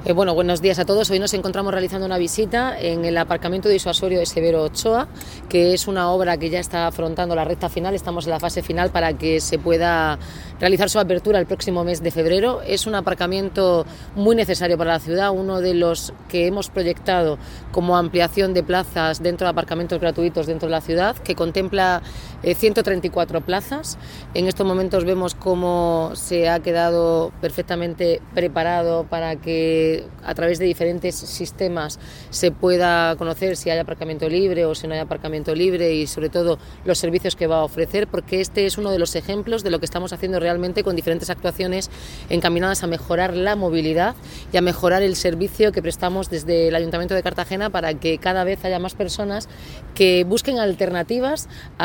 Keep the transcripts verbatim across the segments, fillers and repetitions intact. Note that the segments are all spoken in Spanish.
Eh, bueno, buenos días a todos. Hoy nos encontramos realizando una visita en el aparcamiento disuasorio de Severo Ochoa, que es una obra que ya está afrontando la recta final. Estamos en la fase final para que se pueda realizar su apertura el próximo mes de febrero. Es un aparcamiento muy necesario para la ciudad, uno de los que hemos proyectado como ampliación de plazas dentro de aparcamientos gratuitos dentro de la ciudad, que contempla eh, ciento treinta y cuatro plazas. En estos momentos vemos cómo se ha quedado perfectamente preparado para que a través de diferentes sistemas se pueda conocer si hay aparcamiento libre o si no hay aparcamiento libre y sobre todo los servicios que va a ofrecer, porque este es uno de los ejemplos de lo que estamos haciendo realmente con diferentes actuaciones encaminadas a mejorar la movilidad y a mejorar el servicio que prestamos desde el Ayuntamiento de Cartagena para que cada vez haya más personas que busquen alternativas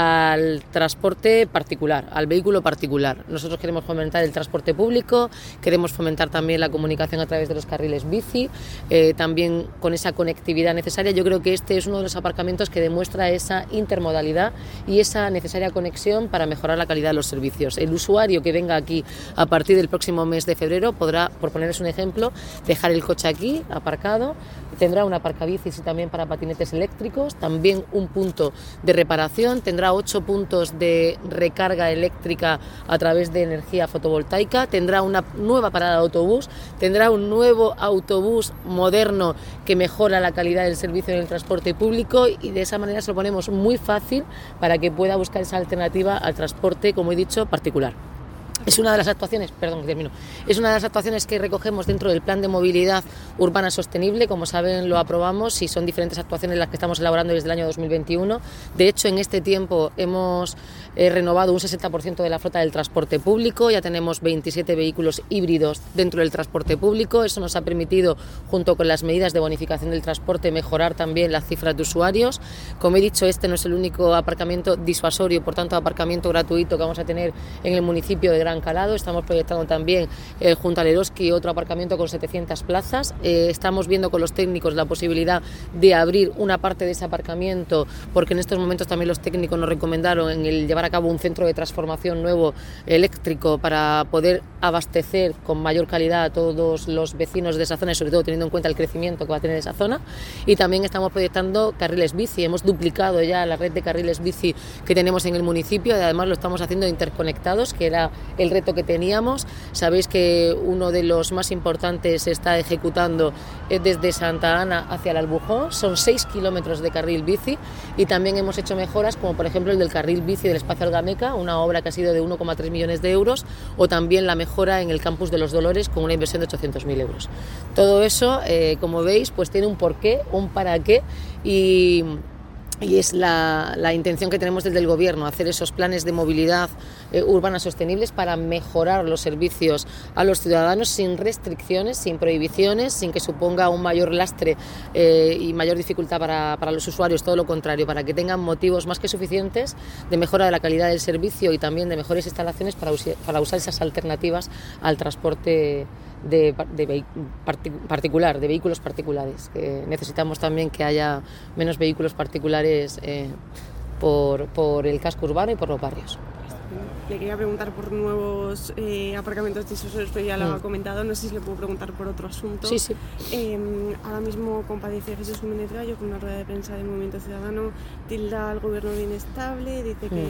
al transporte particular, al vehículo particular. Nosotros queremos fomentar el transporte público, queremos fomentar también la comunicación a través de los carriles bici, eh, también con esa conectividad necesaria. Yo creo que este es uno de los aparcamientos que demuestra esa intermodalidad y esa necesaria conexión para mejorar la calidad de los servicios. El usuario que venga aquí a partir del próximo mes de febrero podrá, por ponerles un ejemplo, dejar el coche aquí aparcado, tendrá un aparcabicis y también para patinetes eléctricos, también un punto de reparación, tendrá ocho puntos de recarga eléctrica a través de energía fotovoltaica, tendrá una nueva parada de autobús, tendrá un nuevo autobús moderno que mejora la calidad del servicio en el transporte público y de esa manera se lo ponemos muy fácil para que pueda buscar esa alternativa al transporte, como he dicho, particular. Es una de las actuaciones, perdón, que termino, es una de las actuaciones que recogemos dentro del Plan de Movilidad Urbana Sostenible. Como saben, lo aprobamos y son diferentes actuaciones las que estamos elaborando desde el año dos mil veintiuno. De hecho, en este tiempo hemos eh, renovado un sesenta por ciento de la flota del transporte público, ya tenemos veintisiete vehículos híbridos dentro del transporte público. Eso nos ha permitido, junto con las medidas de bonificación del transporte, mejorar también las cifras de usuarios. Como he dicho, este no es el único aparcamiento disuasorio, por tanto, aparcamiento gratuito que vamos a tener en el municipio de Gran Calado. Estamos proyectando también eh, junto al Eroski otro aparcamiento con setecientas plazas. Eh, estamos viendo con los técnicos la posibilidad de abrir una parte de ese aparcamiento, porque en estos momentos también los técnicos nos recomendaron en el llevar a cabo un centro de transformación nuevo eléctrico para poder abastecer con mayor calidad a todos los vecinos de esa zona y sobre todo teniendo en cuenta el crecimiento que va a tener esa zona. Y también estamos proyectando carriles bici. Hemos duplicado ya la red de carriles bici que tenemos en el municipio y además lo estamos haciendo interconectados, que era el reto que teníamos. Sabéis que uno de los más importantes se está ejecutando desde Santa Ana hacia el Albujón, son seis kilómetros de carril bici y también hemos hecho mejoras como por ejemplo el del carril bici del Espacio Algameca, una obra que ha sido de uno coma tres millones de euros, o también la mejora en el Campus de los Dolores con una inversión de ochocientos mil euros. Todo eso, eh, como veis, pues tiene un porqué, un para qué y... Y es la, la intención que tenemos desde el Gobierno, hacer esos planes de movilidad eh, urbana sostenibles para mejorar los servicios a los ciudadanos sin restricciones, sin prohibiciones, sin que suponga un mayor lastre eh, y mayor dificultad para, para los usuarios, todo lo contrario, para que tengan motivos más que suficientes de mejora de la calidad del servicio y también de mejores instalaciones para, us- para usar esas alternativas al transporte de, de particular, de vehículos particulares. Que necesitamos también que haya menos vehículos particulares eh, por, por el casco urbano y por los barrios. Le quería preguntar por nuevos eh, aparcamientos disuasorios, pero ya lo mm. ha comentado. No sé si le puedo preguntar por otro asunto. Sí, sí. Eh, ahora mismo comparece Jesús Jiménez Gallo con una rueda de prensa del Movimiento Ciudadano, tilda al gobierno de inestable, dice mm. que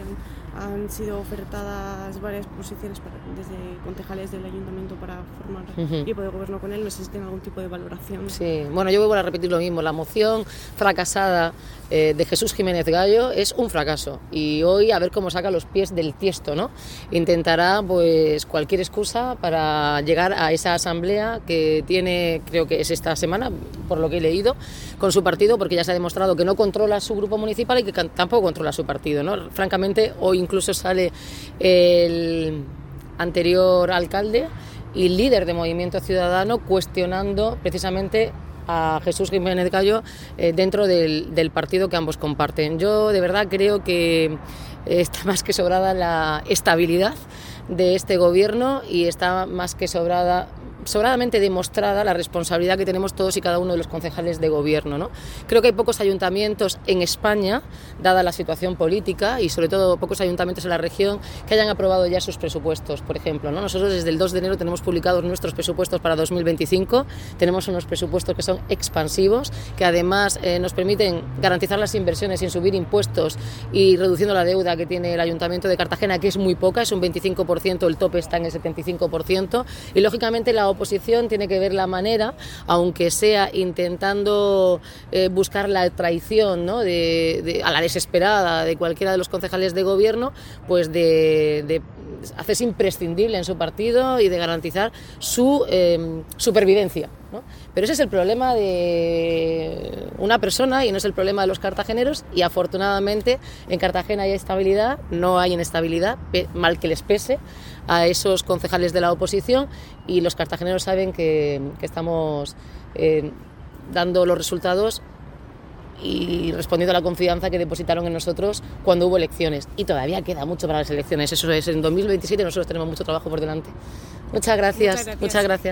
han sido ofertadas varias posiciones para, desde concejales del ayuntamiento para formar uh-huh. equipo de gobierno con él. No sé si tiene algún tipo de valoración. Sí, bueno, yo vuelvo a repetir lo mismo. La moción fracasada eh, de Jesús Jiménez Gallo es un fracaso y hoy a ver cómo saca los pies del tiesto, ¿no? Intentará pues cualquier excusa para llegar a esa asamblea que tiene, creo que es esta semana, por lo que he leído, con su partido, porque ya se ha demostrado que no controla su grupo municipal y que tampoco controla su partido, ¿no? Francamente, hoy incluso sale el anterior alcalde y líder de Movimiento Ciudadano cuestionando precisamente a Jesús Jiménez Gallo eh, dentro del, del partido que ambos comparten. Yo de verdad creo que está más que sobrada la estabilidad de este gobierno y está más que sobrada sobradamente demostrada la responsabilidad que tenemos todos y cada uno de los concejales de gobierno, ¿no? Creo que hay pocos ayuntamientos en España, dada la situación política, y sobre todo pocos ayuntamientos en la región que hayan aprobado ya sus presupuestos, por ejemplo, ¿no? Nosotros desde el dos de enero tenemos publicados nuestros presupuestos para dos mil veinticinco, tenemos unos presupuestos que son expansivos, que además eh, nos permiten garantizar las inversiones sin subir impuestos y reduciendo la deuda que tiene el Ayuntamiento de Cartagena, que es muy poca, es un veinticinco por ciento, el tope está en el setenta y cinco por ciento, y lógicamente la oposición tiene que ver la manera, aunque sea intentando eh, buscar la traición, ¿no?, de, de, a la desesperada de cualquiera de los concejales de gobierno, pues de, de hacerse imprescindible en su partido y de garantizar su eh, supervivencia, ¿no? Pero ese es el problema de una persona y no es el problema de los cartageneros, y afortunadamente en Cartagena hay estabilidad, no hay inestabilidad, mal que les pese a esos concejales de la oposición, y los cartageneros saben que, que estamos eh, dando los resultados y respondiendo a la confianza que depositaron en nosotros cuando hubo elecciones, y todavía queda mucho para las elecciones, eso es, en dos mil veintisiete nosotros tenemos mucho trabajo por delante. Muchas gracias, muchas gracias. Muchas gracias.